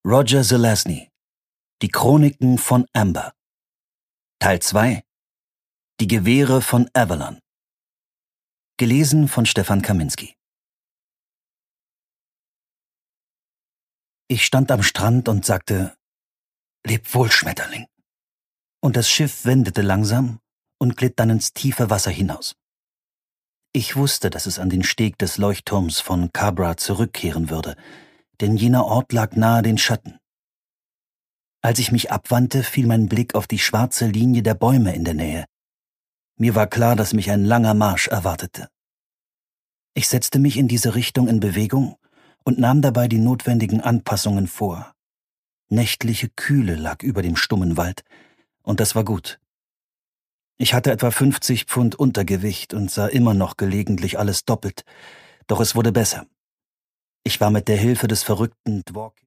Roger Zelazny. Die Chroniken von Amber. Teil 2. Die Gewehre von Avalon. Gelesen von Stefan Kaminski. Ich stand am Strand und sagte: »Leb wohl, Schmetterling.« Und das Schiff wendete langsam und glitt dann ins tiefe Wasser hinaus. Ich wusste, dass es an den Steg des Leuchtturms von Cabra zurückkehren würde, denn jener Ort lag nahe den Schatten. Als ich mich abwandte, fiel mein Blick auf die schwarze Linie der Bäume in der Nähe. Mir war klar, dass mich ein langer Marsch erwartete. Ich setzte mich in diese Richtung in Bewegung und nahm dabei die notwendigen Anpassungen vor. Nächtliche Kühle lag über dem stummen Wald, und das war gut. Ich hatte etwa 50 Pfund Untergewicht und sah immer noch gelegentlich alles doppelt, doch es wurde besser. Ich war mit der Hilfe des verrückten Dworkin